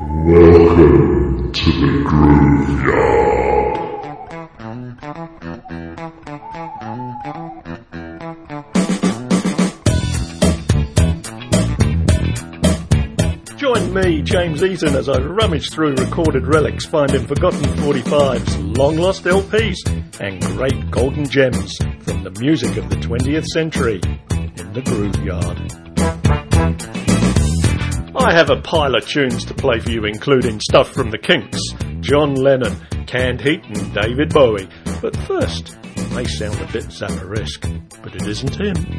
Welcome to the Grooveyard. Join me, James Eaton, as I rummage through recorded relics, finding forgotten 45s, long-lost LPs, and great golden gems from the music of the 20th century in the Grooveyard. I have a pile of tunes to play for you, including stuff from the Kinks, John Lennon, Canned Heat and David Bowie. But first, it may sound a bit Zamoresk, but it isn't him.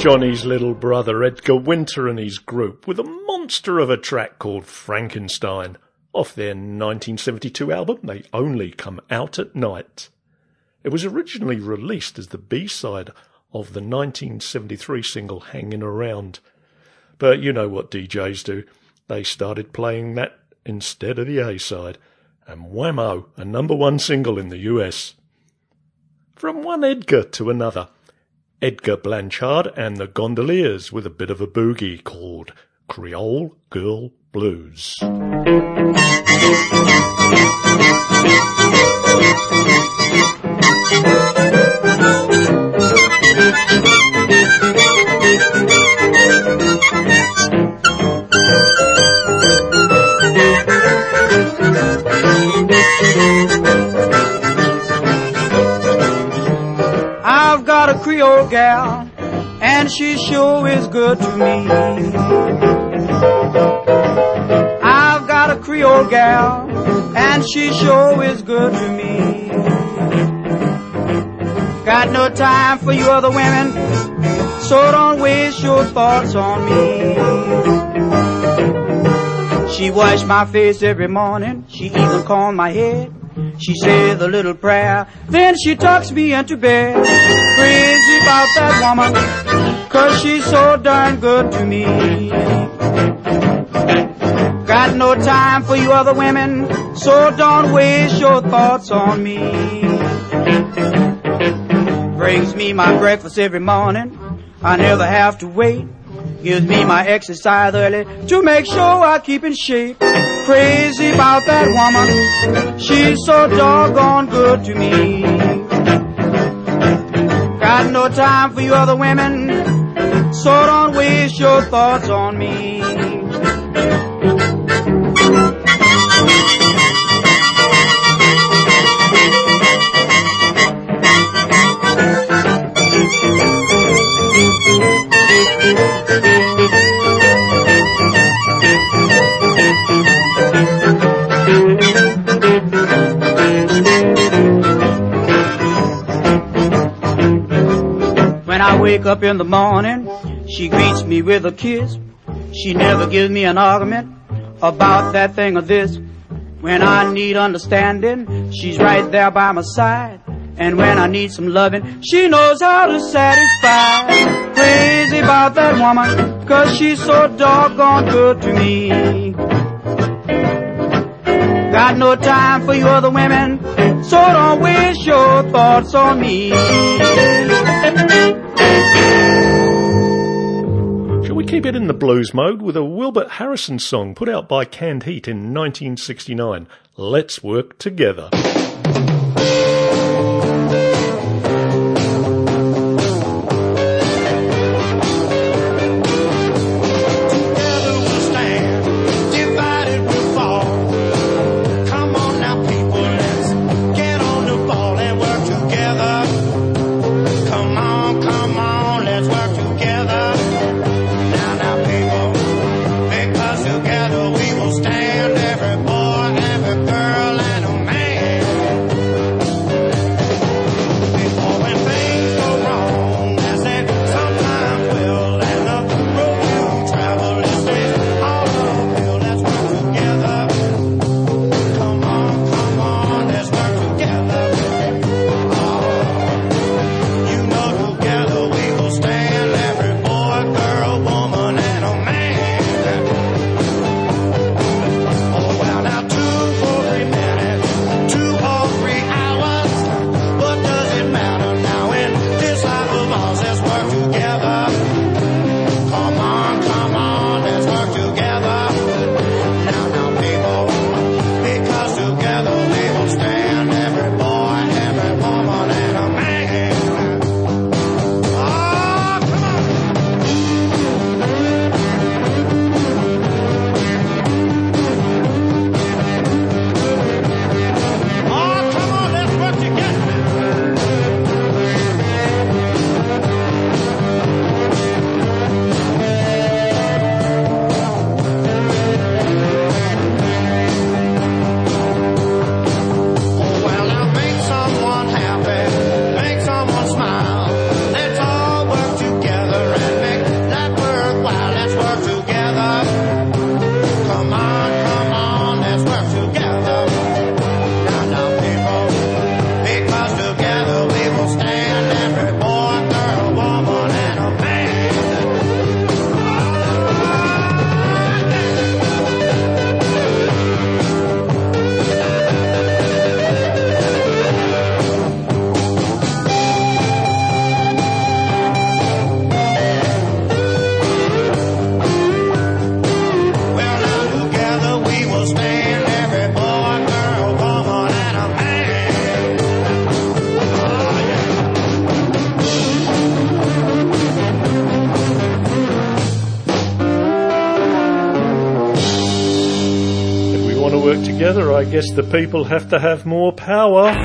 Johnny's little brother Edgar Winter and his group with a monster of a track called Frankenstein off their 1972 album They Only Come Out at Night. It was originally released as the B-side of the 1973 single Hangin' Around. But you know what DJs do. They started playing that instead of the A-side. And whammo, a #1 single in the US. From one Edgar to another. Edgar Blanchard and the Gondoliers with a bit of a boogie called Creole Girl Blues. I've got a Creole gal, and she sure is good to me. I've got a Creole gal, and she sure is good to me. Got no time for you other women, so don't waste your thoughts on me. She washed my face every morning, she even combed my head. She said a little prayer, then she tucks me into bed. Crazy about that woman, 'cause she's so darn good to me. Got no time for you other women, so don't waste your thoughts on me. Brings me my breakfast every morning, I never have to wait. Gives me my exercise early to make sure I keep in shape. Crazy about that woman, she's so doggone good to me. Got no time for you other women, so don't waste your thoughts on me. When I wake up in the morning, she greets me with a kiss. She never gives me an argument about that thing or this. When I need understanding, she's right there by my side. And when I need some loving, she knows how to satisfy. Crazy about that woman, 'cause she's so doggone good to me. Got no time for you other women, so don't waste your thoughts on me. Shall we keep it in the blues mode with a Wilbert Harrison song put out by Canned Heat in 1969, Let's Work Together. Together we will stand, every boy, every girl, and a man. work together, I guess the people have to have more power.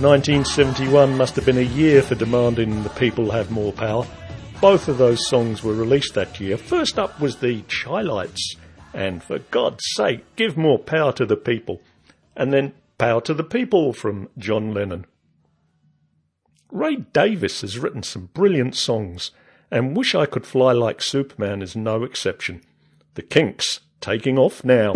1971 must have been a year for demanding the people have more power. Both of those songs were released that year. First up was the Chi-Lites, and For God's Sake, Give More Power to the People. And then Power to the People from John Lennon. Ray Davies has written some brilliant songs, and Wish I Could Fly Like Superman is no exception. The Kinks, Taking Off Now.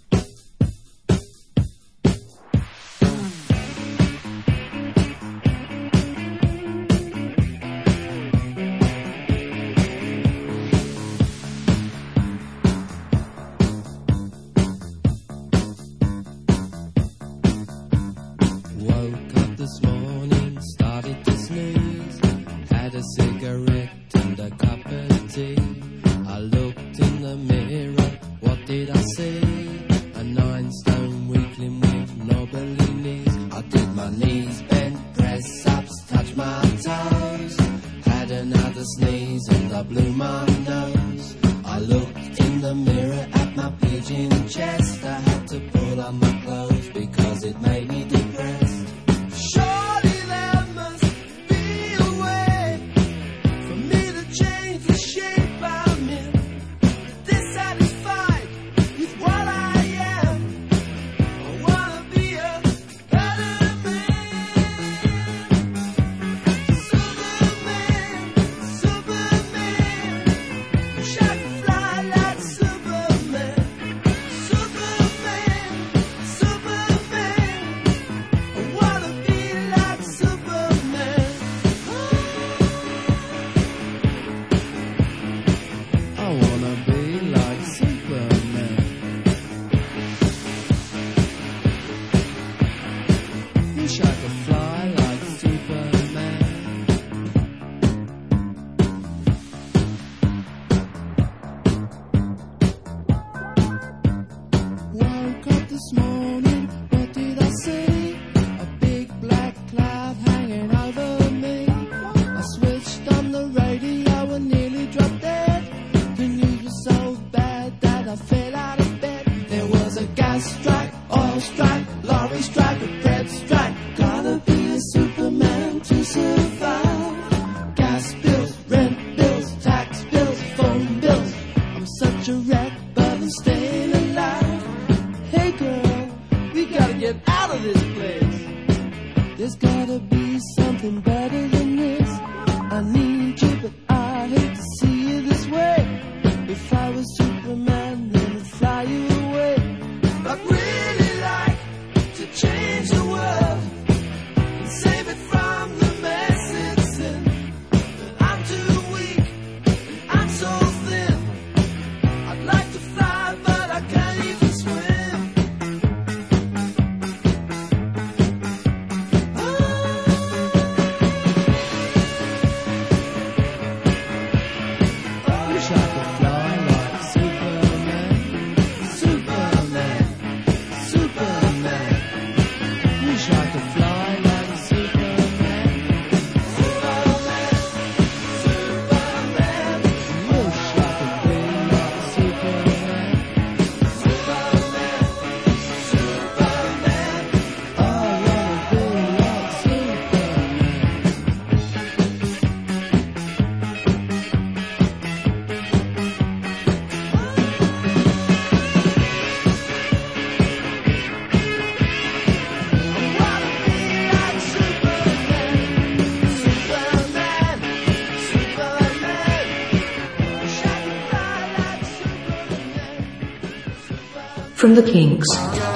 From the Kinks.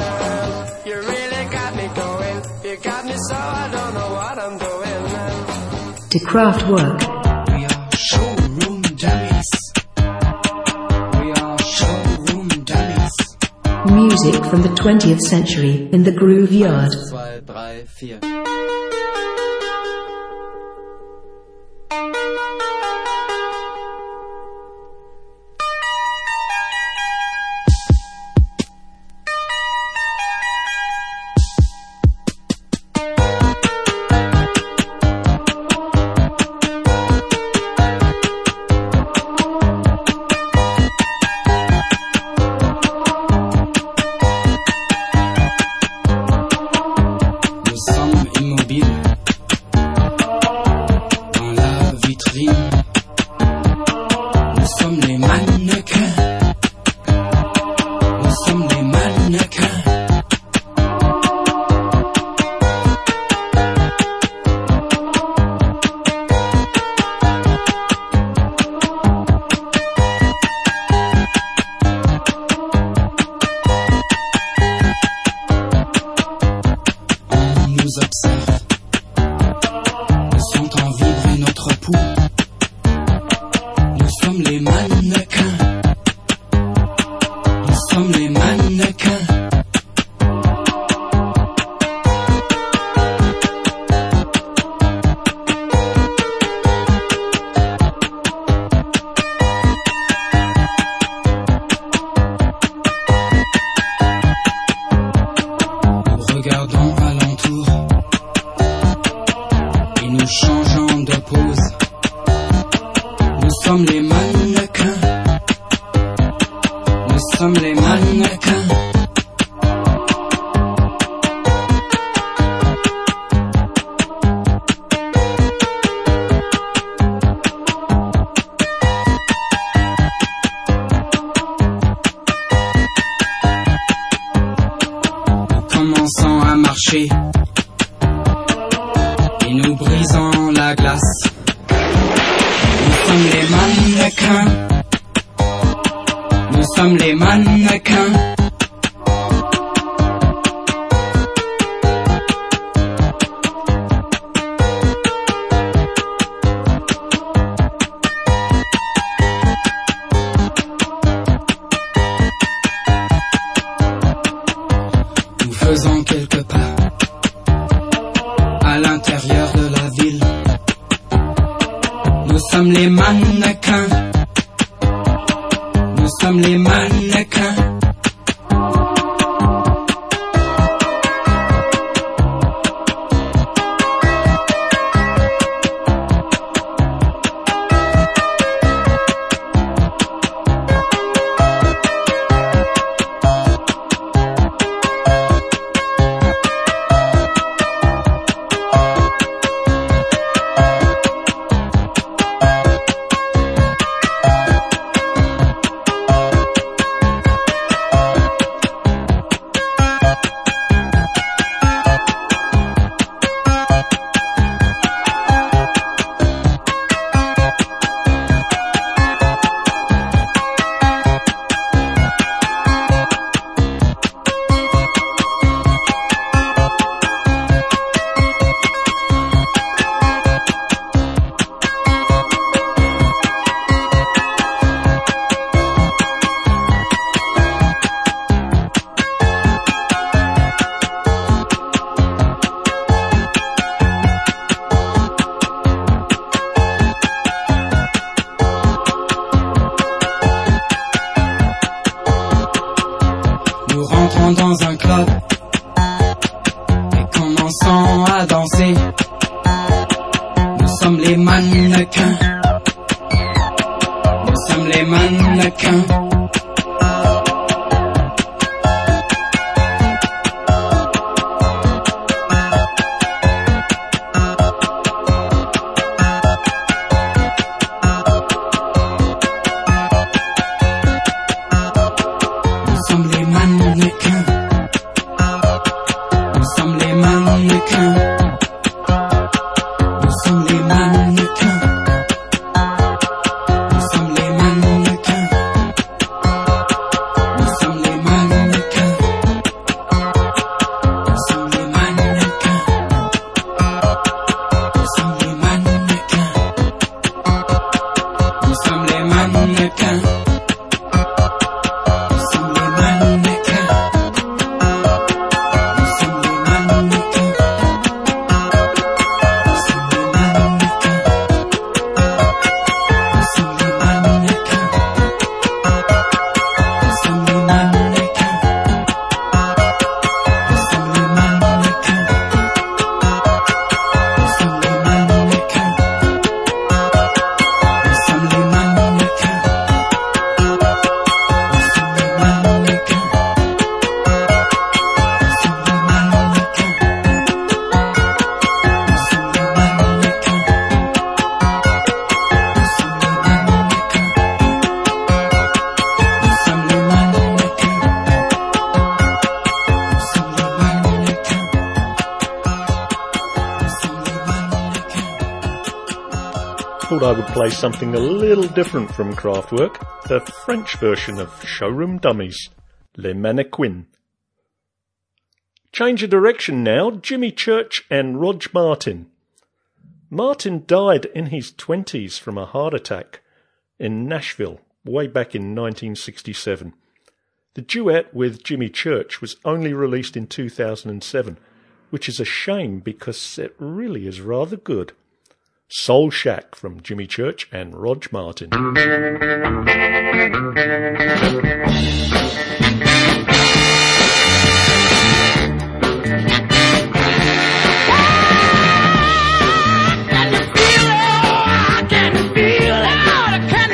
You really got me going. You got me so I don't know what I'm doing. To Kraftwerk. We are showroom dummies. We are showroom dummies. Music from the 20th century in the Groove Yard. 1, 2, 3, 4. Some sommes les mannequins. Nous sommes les mannequins. Nous commençons à marcher et nous brisons la glace. Nous sommes les mannequins. Nous sommes les mannequins. Nous faisons quelques pas à l'intérieur de la ville. Nous sommes les mannequins. Nous sommes les mannequins. Nous rentrons dans un club et commençons à danser. Nous sommes les mannequins. Nous sommes les mannequins. Nous sommes les mannequins. Nous sommes les mannequins. Nous sommes les mannequins. Nous sommes les mannequins. Nous sommes les mannequins. Nous sommes les mannequins. Nous sommes les mannequins. Nous sommes les mannequins. Thought I would play something a little different from Kraftwerk, the French version of Showroom Dummies, Les Mannequins. Change of direction now, Jimmy Church and Rog Martin. Martin died in his 20s from a heart attack in Nashville, way back in 1967. The duet with Jimmy Church was only released in 2007, which is a shame because it really is rather good. Soul Shack from Jimmy Church and Rog Martin. Can you feel it?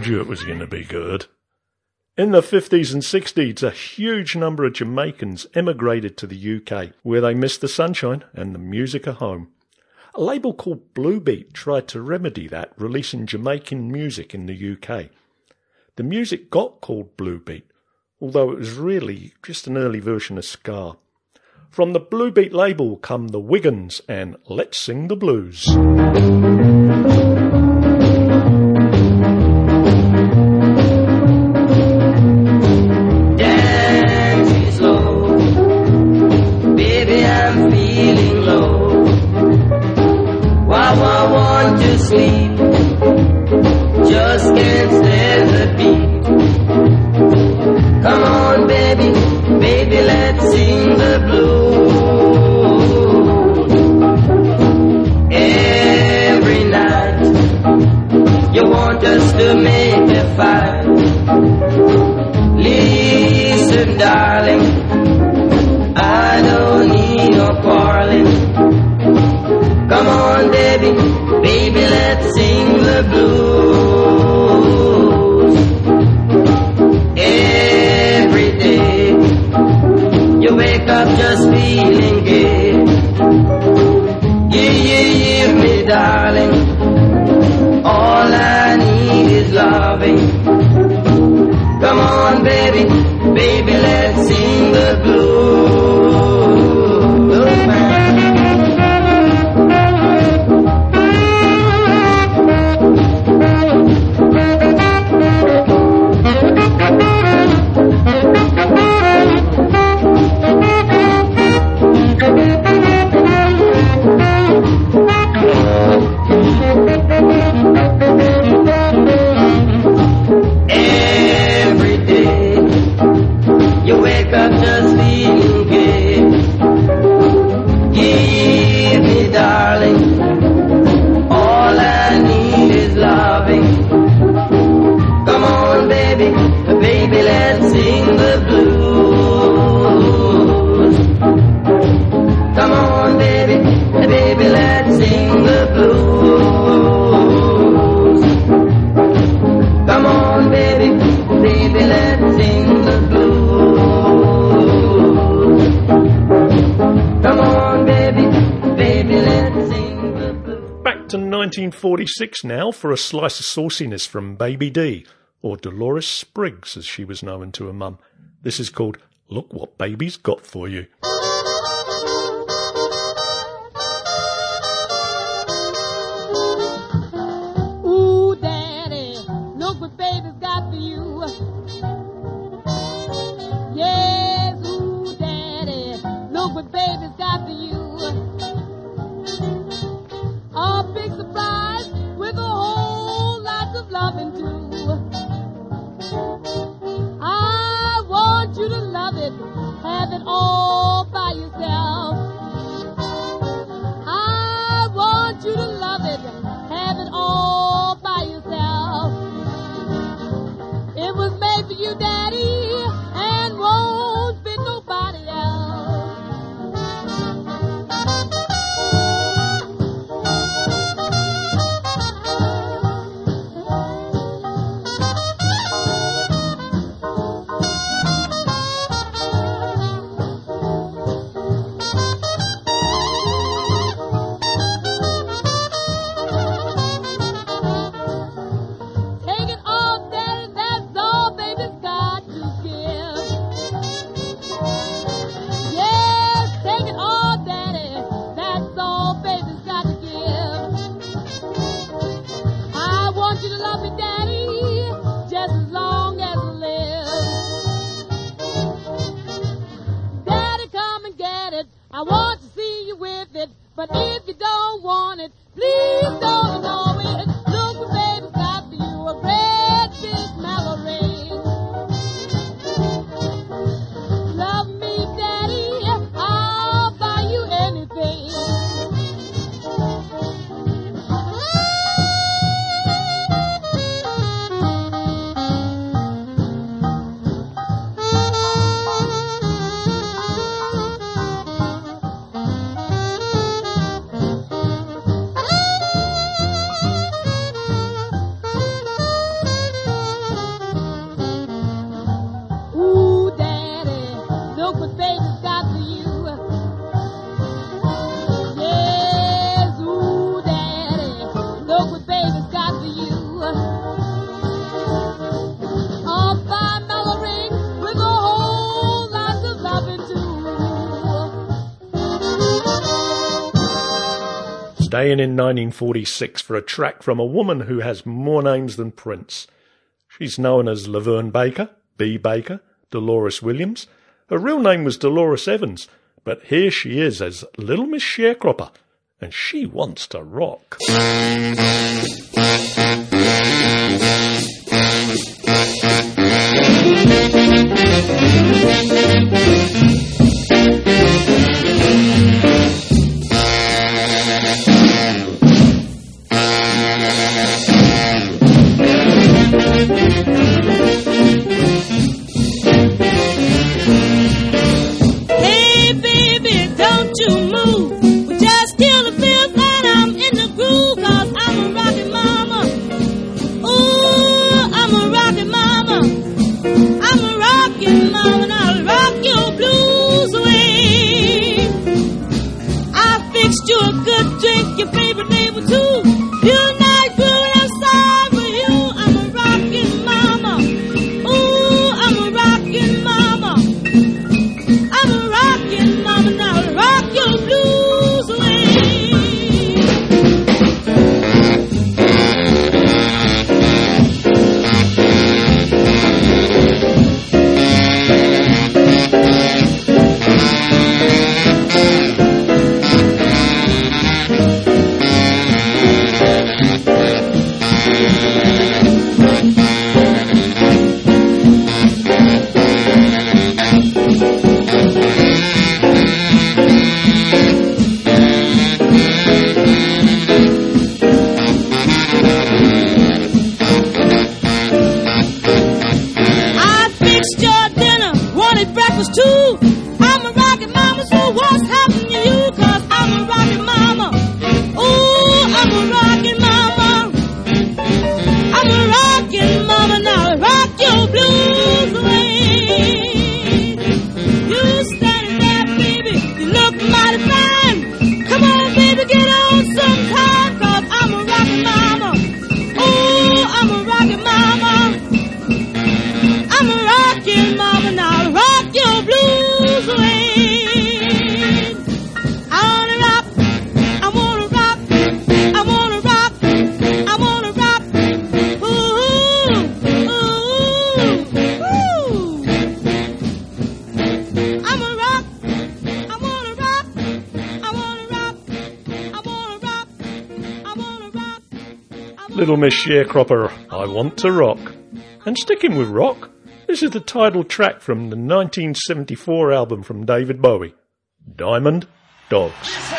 told you it was going to be good. In the 50s and 60s, a huge number of Jamaicans emigrated to the UK, where they missed the sunshine and the music of home. A label called Bluebeat tried to remedy that, releasing Jamaican music in the UK. The music got called Bluebeat, although it was really just an early version of ska. From the Bluebeat label come the Wiggins and Let's Sing the Blues. Just can't stand the beat. Come on, baby, baby, let's sing the blues. Every night, you want us to make a fight. Listen, darling, I don't need no quarreling. Come on, baby, baby, let's sing the blues. Every day, you wake up just feeling gay. Give me, darling, all I need is loving. Come on, baby, baby, let's sing the blues. Every day, you wake up just feeling gay. Give me, darling, all I need is loving. Come on, baby, baby, let's sing the blues. Come on, baby, baby, let's sing the blues. Come on, baby, baby, let's sing the blues. Come on, baby, baby, let's sing the blues. Back to 1946 now for a slice of sauciness from Baby D, or Dolores Spriggs as she was known to her mum. This is called Look What Baby's Got For You. Ooh, Daddy, look what baby's got for you. Yes, ooh, Daddy, look what baby's got for you. A big surprise with a whole lot of loving too. I want you to love it, have it all by yourself. I want you to love it, have it all by yourself. It was made for you, Daddy, and won't fit nobody else. Take it all, Daddy, that's all baby's got to give. Yes, take it all, Daddy, that's all baby's got to give. I want you to love me, Daddy, just as long as I live. Daddy, come and get it. I want to see you with it, but if you don't want it, please don't ignore it. Look what baby's got for you, a great big Mallory. Love me, Daddy, I'll buy you anything. staying in 1946 for a track from a woman who has more names than Prince. She's known as Laverne Baker, B. Baker, Dolores Williams. Her real name was Dolores Evans, but here she is as Little Miss Sharecropper, and she wants to rock. Hey baby, don't you move. We just kill the feels that I'm in the groove, 'cause I'm a rockin' mama. Ooh, I'm a rockin' mama. I'm a rockin' mama, and I'll rock your blues away. I fixed you a good drink, your favorite neighbor too. You're not good, I'm sorry for you. I'm a rockin' mama. Ooh, I'm a rockin' mama. I'm a rockin' mama, now I'll rock your blues away. I fixed your dinner, wanted breakfast too. I'm a rockin' mama, so what's happening to you? 'Cause I'm a rockin' mama. Ooh, I'm a rockin' mama. I'm a rockin' mama, now I'll rock your blues away. You standing there, baby, you look mighty fine. Come on, baby, get on sometime, 'cause I'm a rockin' mama. Ooh, I'm a rockin' mama. I'm a rockin' mama, now rock your blues away. I wanna rock, I wanna rock, I wanna rock, I wanna rock. Ooh, ooh, ooh. I'm a rock, I wanna rock, I wanna rock, I wanna rock, I wanna rock. Little Miss Sharecropper, I Want to Rock. And sticking with rock, this is the title track from the 1974 album from David Bowie, Diamond Dogs.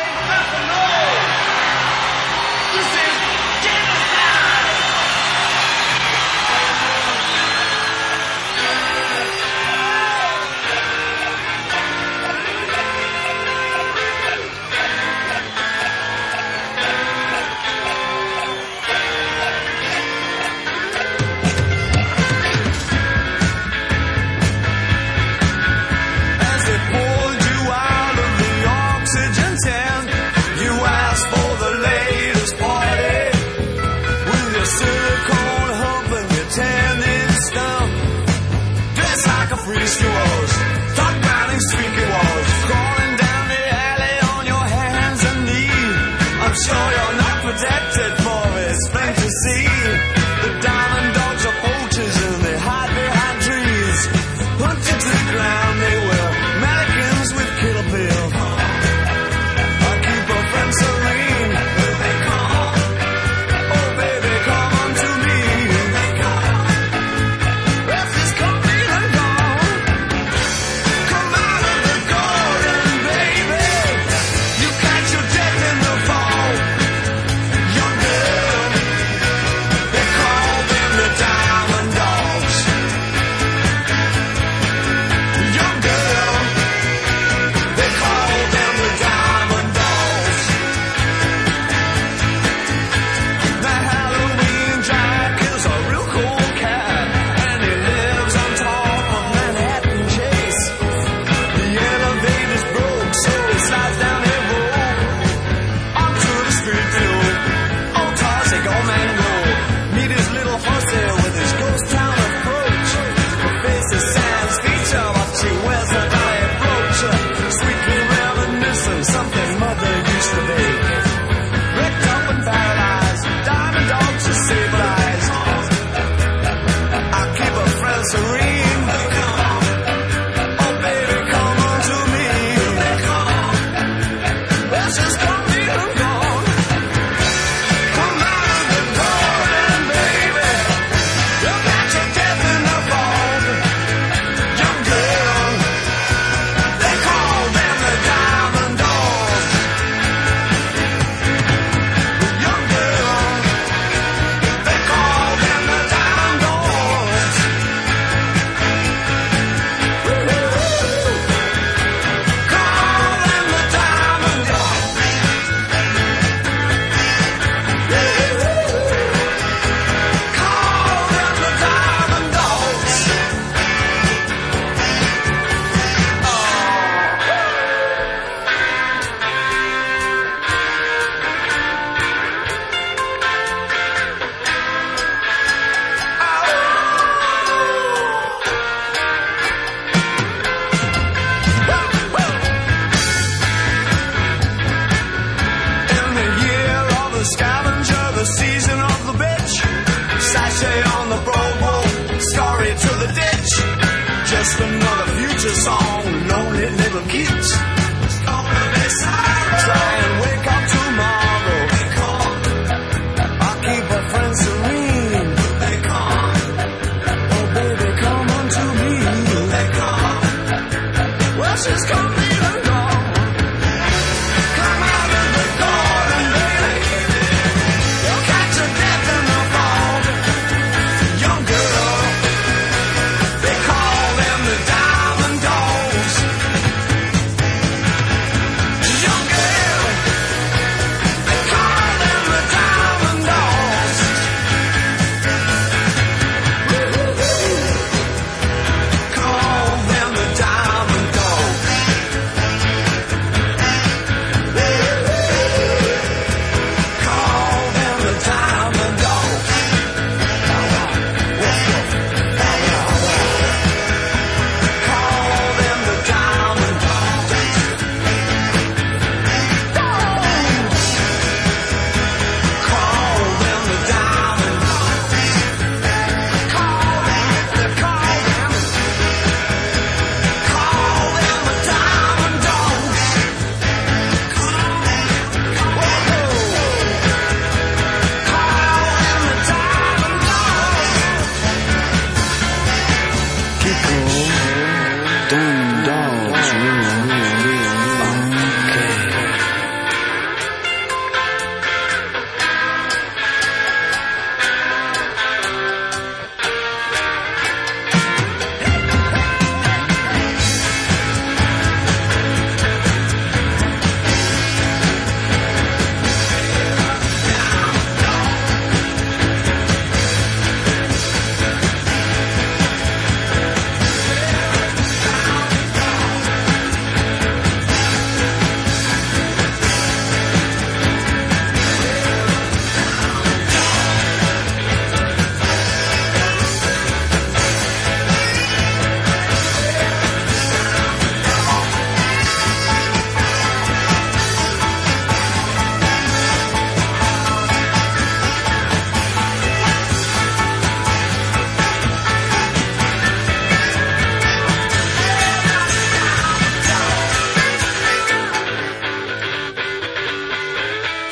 As they pulled you out of the oxygen tent, you asked for the latest party. With your silicone hump and your tan-in stump, dressed like a priest you was, talk bounding streaky walls, crawling down the alley on your hands and knees. I'm sure you're not protected for it's plain to see. The diamond dogs are poachers and they hide behind trees. Hunted to the ground, they were mannequins with killer pill. I keep a friend serene. They call, oh baby, come unto me. If this complete and gone, come out of the garden, baby. You catch your death in the fall. You're dead. They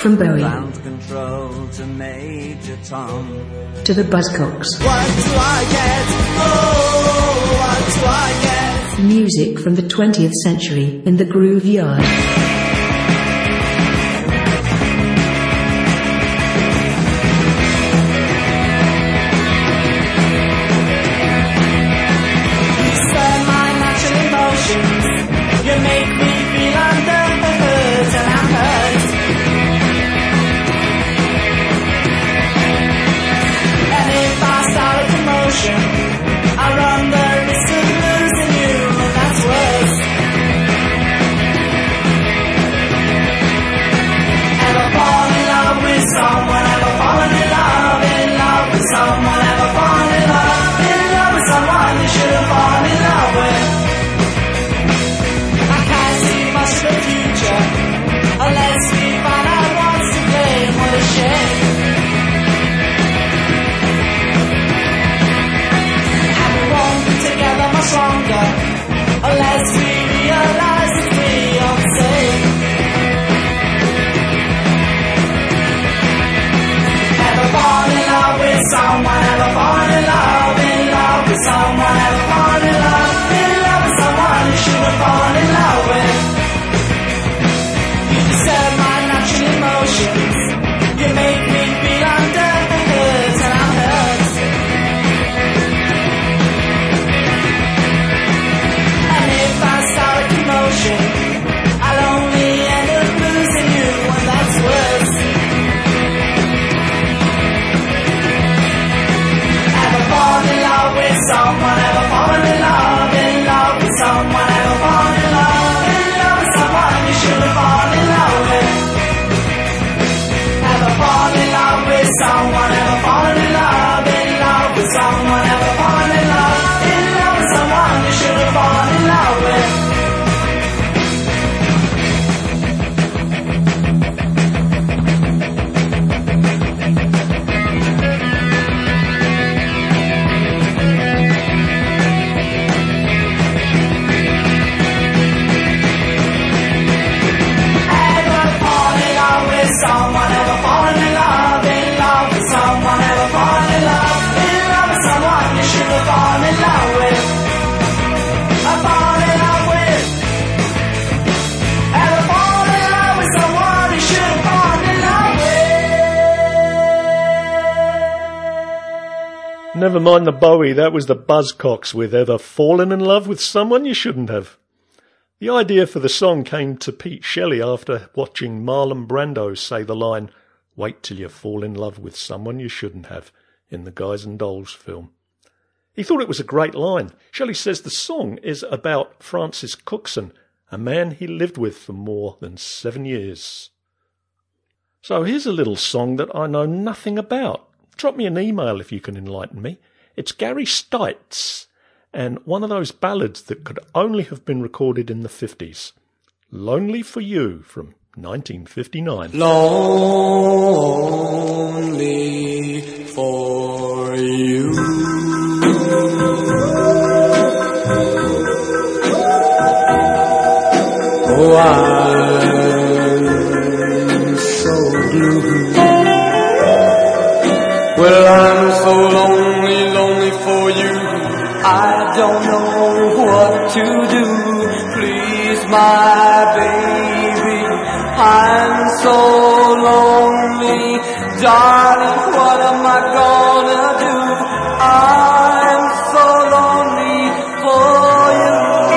From Bowie Ground control to Major Tom. to the Buzzcocks. What do I get? Oh, what do I get? Music from the 20th century in the Groove Yard. Stir my natural emotions. You make me feel under the hood and I'm hurt. And if I start a commotion, I run the risk of losing you, and that's worse. Ever fall in love with someone? Ever fallen in love with someone? Ever fallen in love with someone you should have fallen in love with? I can't see much of the future unless we find out what's to blame. What a shame. And we won't be together much longer unless we realize that we are the same. Ever fall in love with someone? Ever fall in love with someone? Ever fall in love with someone you should have fallen in love with? You disturb my natural emotions. You make me feel under the hood and I'm hurt. And if I start a commotion, I'll only end up losing you, and that's worse. Ever fall in love with someone? Ever fall in love with someone? Ever fall in love with someone you should have fallen in love with? Ever fall in love with someone? Ever fall in love with someone? Ever fall in love with someone you should have fallen in love with? Ever fall in love with someone? Ever fallen in love with someone? Ever fall in love with someone you should have fallen in love with? I fall in love with. Ever fall in love with someone you should have fallen in love with? Never mind the Bowie, that was the Buzzcocks with Ever Fallen in Love with Someone You Shouldn't Have. The idea for the song came to Pete Shelley after watching Marlon Brando say the line, "Wait till you fall in love with someone you shouldn't have," in the Guys and Dolls film. He thought it was a great line. Shelley says the song is about Francis Cookson, a man he lived with for more than 7 years. So here's a little song that I know nothing about. Drop me an email if you can enlighten me. It's Gary Stites, and one of those ballads that could only have been recorded in the 50s. Lonely for You from 1959. Lonely for you. Oh, I'm so blue. Well, I'm so lonely, lonely for you. I don't know what to do. Please, my baby, I'm so lonely. Darling, what am I gonna do? I'm so lonely for you.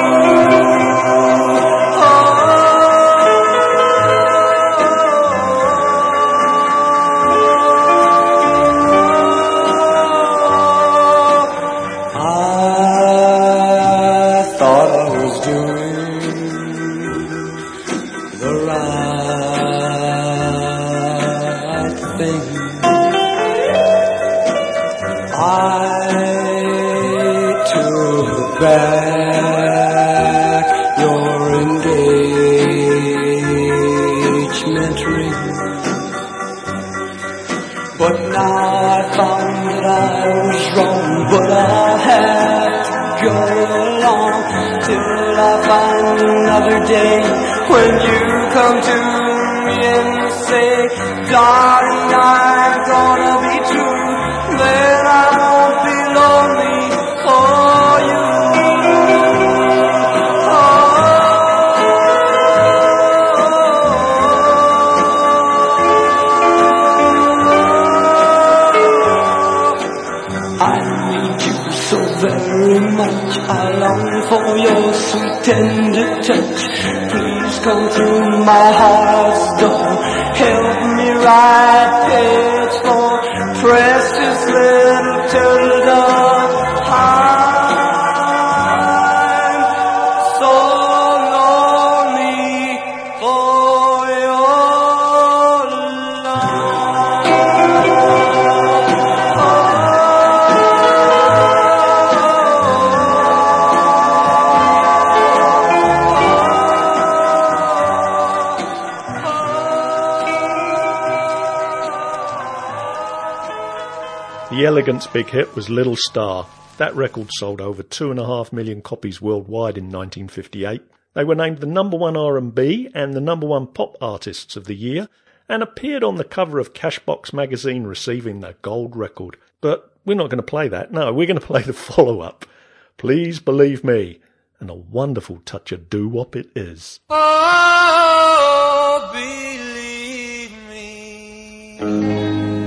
Back your engagement ring, but now I found that I was wrong. But I'll have to go along till I find another day when you come to me and say, darling, I'm gonna be true, then I won't be lonely for you. I need you so very much, I long for your sweet tender touch. Please come through my heart's door, help me write page for precious little turtle dove. I'm so lonely for your love. The Elegants' big hit was Little Star. That record sold over 2.5 million copies worldwide in 1958. They were named the #1 R&B and the #1 pop artists of the year, and appeared on the cover of Cashbox magazine receiving their gold record. But we're not going to play that. No, we're going to play the follow-up, Please Believe Me, and a wonderful touch of doo-wop it is. Oh, believe me.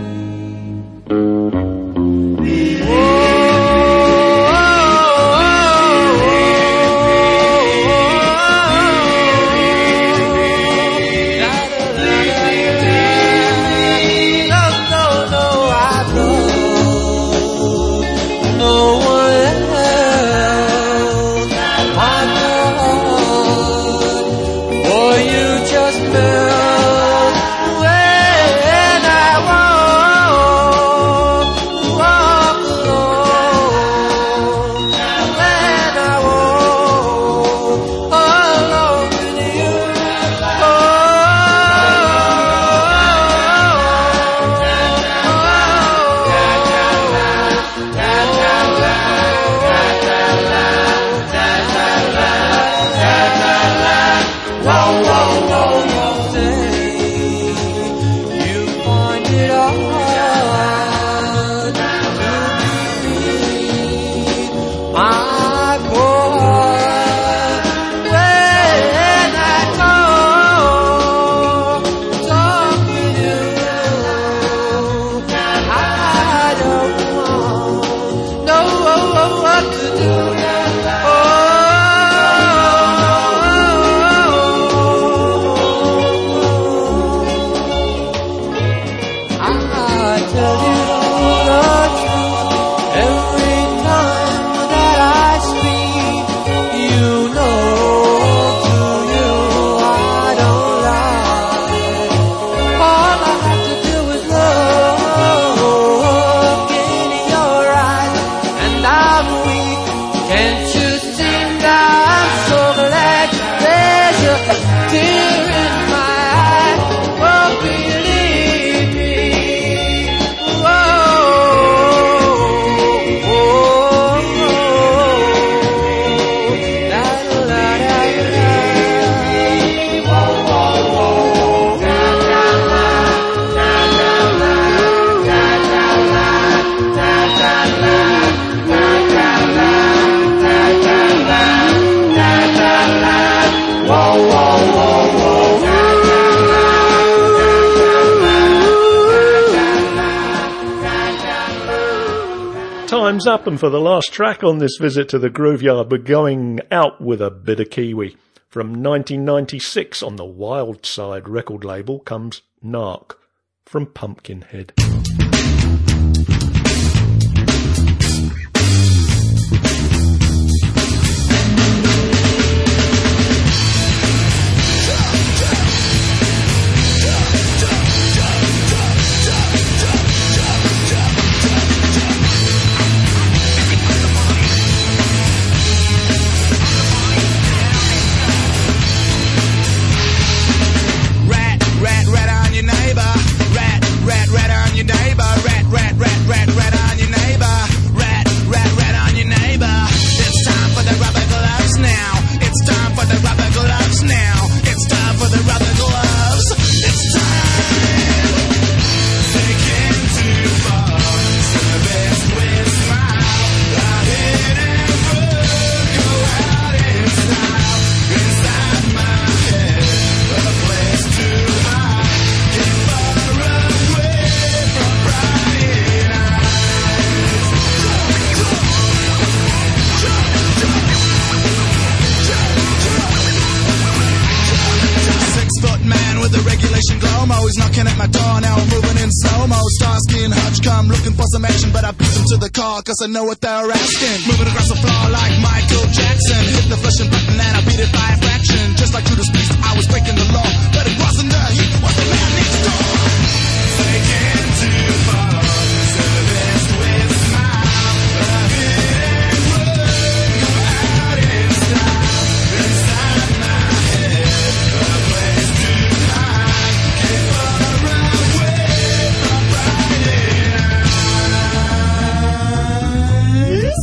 Time's up, and for the last track on this visit to the Grooveyard, we're going out with a bit of Kiwi. From 1996 on the Wild Side record label comes Narc from Pumpkinhead. Rat on your he's knocking at my door, now I'm moving in slow-mo. Starsky and Hutch come looking for some action, but I beat them to the car, cause I know what they're asking. Moving across the floor like Michael Jackson, hit the flushing button and I beat it by a fraction. Just like Judas Priest, I was breaking the law, but it wasn't the heat, was the man next door. Taking too far, so the best way to smile, but I didn't work, out in style, inside my head, a place to hide, can't far away from Friday nights.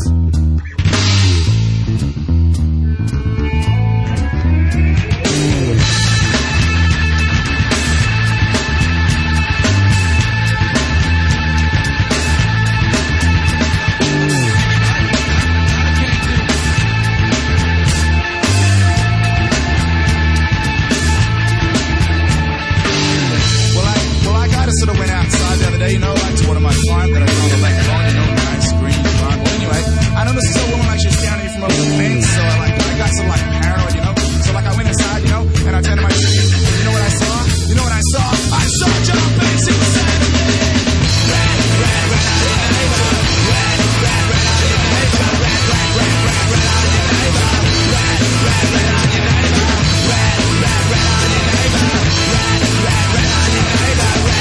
Sort of went outside the other day, you know, like to one of my clients that I found on the lawn, you know, nice green plant. Well, anyway, I noticed this old woman like she was staring at me from over the fence, so I got some like paranoid, you know. So like I went inside, you know, and I turned to my tree. You know what I saw? You know what I saw? I saw John Banks. He was saying to me, rat, rat, rat out your neighbor, rat, rat, rat out your neighbor, rat, rat, rat, rat, rat out your neighbor, rat, rat, rat out your neighbor, rat, rat, rat out your neighbor, rat, rat, rat out your neighbor.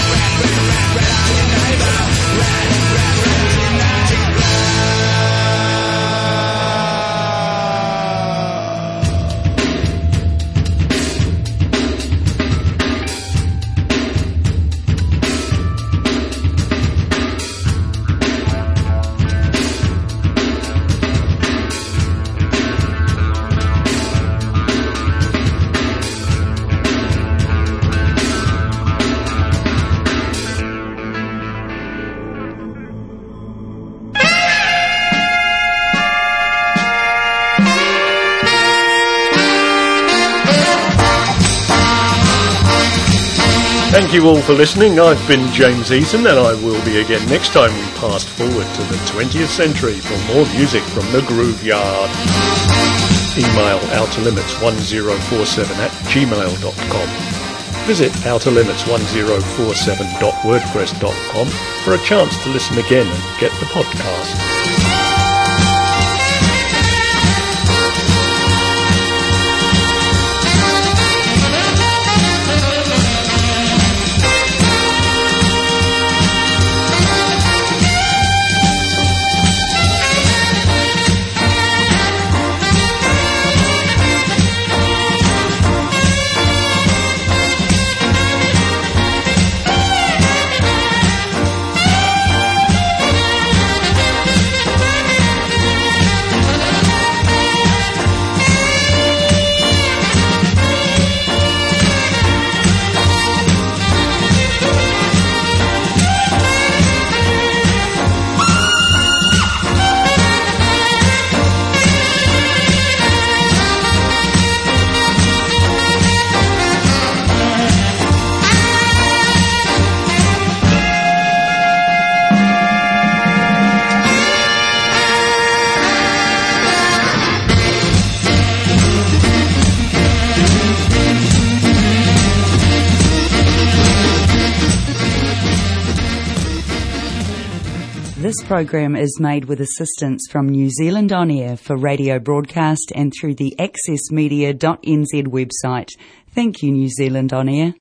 Thank you all for listening. I've been James Eaton, and I will be again next time we pass forward to the 20th century for more music from the Groove Yard. Email outerlimits1047@gmail.com. Visit outerlimits1047.wordpress.com for a chance to listen again and get the podcast. This program is made with assistance from New Zealand On Air for radio broadcast and through the accessmedia.nz website. Thank you, New Zealand On Air.